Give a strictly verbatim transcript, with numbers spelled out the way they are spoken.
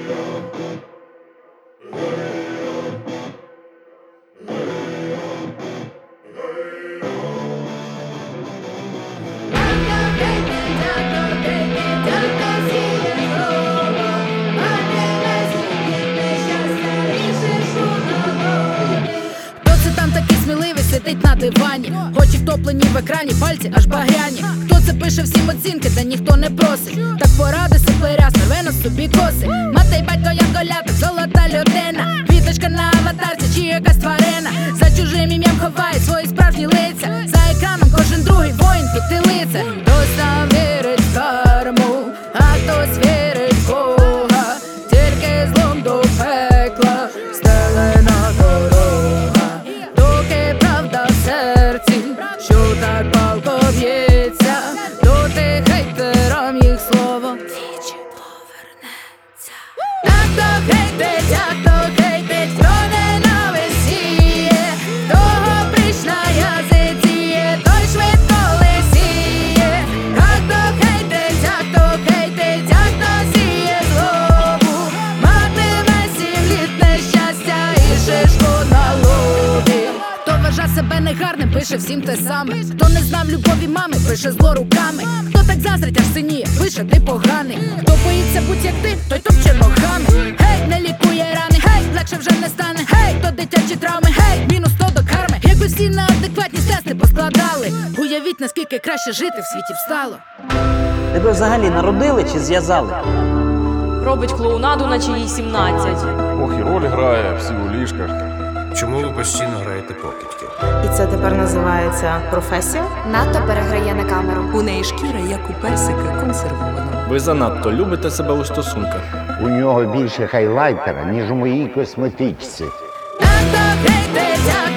Сидить на дивані, очі втоплені в екрані, пальці аж багряні. Хто це пише всім оцінки, та ніхто не просить. Так поради сиплеря, рве на собі коси. Мати й батько янголяток, золота людина. Квіточка на аватарці чи якась тварина. За чужим ім'ям ховає свої справжні лиця. За екраном кожен другий воїн підтилиться. Хтось там вірить в карму, а хтось вірить в Бога. Тільки злом до пекла стелена дорога. Доки правда в серці, що так палко б'ється, доти хейтерам їх слово двічі повернеться. Так хто хейтить, а хто хейтить, хто ненависіє, того пріч на язиціє, той швидко лисіє. Так хто хейтить, а хто хейтить, а хто сіє злобу, матиме сім літ нещастя і шишку на лобі. Хто вважає себе негарним, пише всім те саме. Хто не знав любові мами, пише зло руками. Хто так заздрить, аж синіє, пише ти поганий. Хто боїться будь як ти, той топче ногами. Гей, не лікує рани, гей, легше вже не стане. Гей, то дитячі травми, гей, мінус сто до карми. Якби всі на адекватність тести поскладали, уявіть, наскільки краще жити в світі встало. Тебе взагалі народили чи зв'язали? Робить клоунаду, наче їй сімнадцять. Ох, і роль грає, всі у ліжках. Чому ви постійно граєте покидьки? І це тепер називається професія? Надто переграє на камеру. У неї шкіра, як у персика, консервована. Ви занадто любите себе у стосунках. У нього більше хайлайтера, ніж у моїй косметичці. Так хто хейтить,